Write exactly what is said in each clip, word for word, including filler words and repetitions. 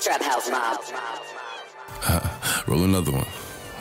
Trap House Mob. Uh, roll another one.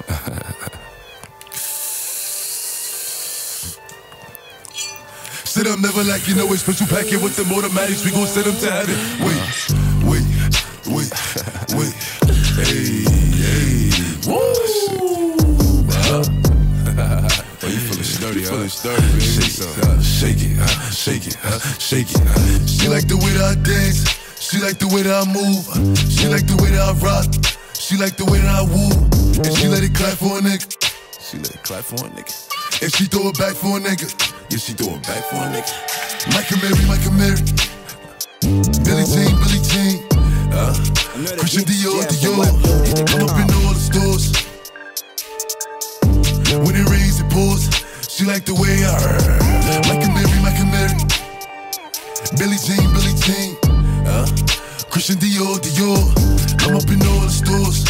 Sit up, never like you know it's special packet with the automatics. We gon' send them to heaven. Wait, wait, wait, wait. Hey, hey. Woo! Uh, oh, you feeling sturdy, you huh? feeling sturdy, baby. Shake it, uh, shake it, uh, shake it, uh, shake it. Uh. She like the way that I dance. She like the way that I move. She like the way that I rock. She like the way that I woo. And she let it clap for a nigga. She let it clap for a nigga. And she throw it back for a nigga. Yeah, she throw it back for a nigga. Michael Mary, Michael Mary. Billie Jean, Billie Jean. Uh, Christian Dior, Dior. I'm up in all the stores. When it rains, it pours. She like the way I heard. Michael Mary, Michael Mary. Billie Jean, Billie Jean. Uh, Christian Dior, Dior. I'm up in all the stores.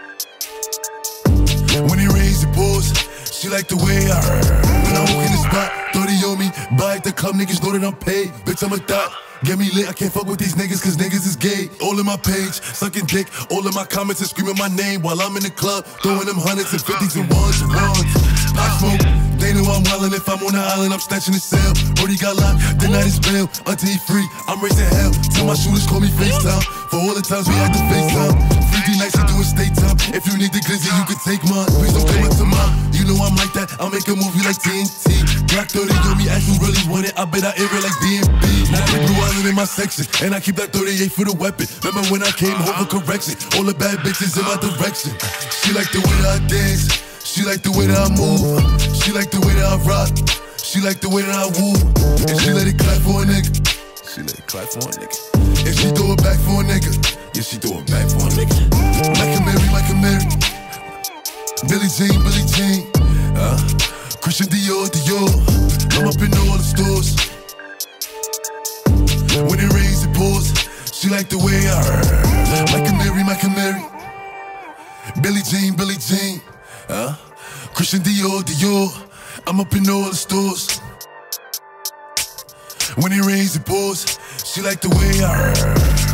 When it rains, it pours. She like the way I heard. When I walk in the spot, thirty on me. Buy at the club, niggas know that I'm paid. Bitch, I'm a thot. Get me lit, I can't fuck with these niggas cause niggas is gay. All in my page, sucking dick. All in my comments and screaming my name while I'm in the club. Throwing them hundreds and fifties and ones and ones. I smoke, they know I'm wildin'. If I'm on the island, I'm snatching the cell. Brody got locked, the night is bail. Until he free, I'm raising hell. Tell my shooters call me FaceTime. For all the times we had to FaceTime. three D nights, we doing state time. If you need the glizzy, you can take mine. Please don't come up to mine. You know I'm like that, I'll make a movie like T N T. Black thirty on me, ask who really want it. I bet I air it like D M B. Now I Blue Island in my section, and I keep that thirty-eight for the weapon. Remember when I came home for correction? All the bad bitches in my direction. She like the way that I dance. She like the way that I move. She like the way that I rock. She like the way that I woo. And she let it clap for a nigga. She let it clap for a nigga. And she throw it back for a nigga. Yeah, she throw it back for a nigga. Michael Mary, Michael Mary. Billie Jean, Billie Jean. Uh, Christian Dior, Dior. I'm up in all the stores. When it rains, it pours. She like the way I heard. Michael Mary, Michael Mary. Billie Jean, Billie Jean. Uh, Christian Dior, Dior. I'm up in all the stores. When it rains, it pours. She like the way I heard.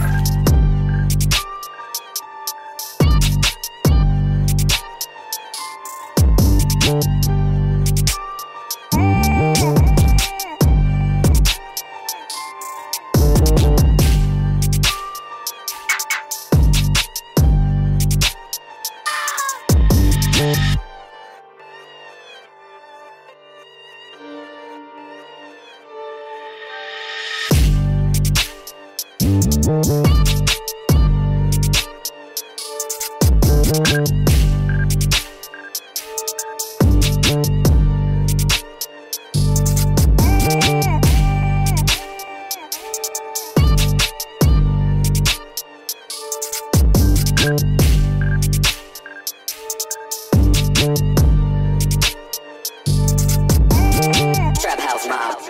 Trap House Mob.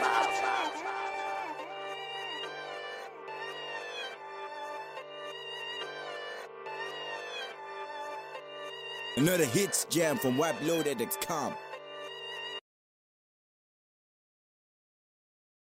Another hits jam from Wap Loaded dot com.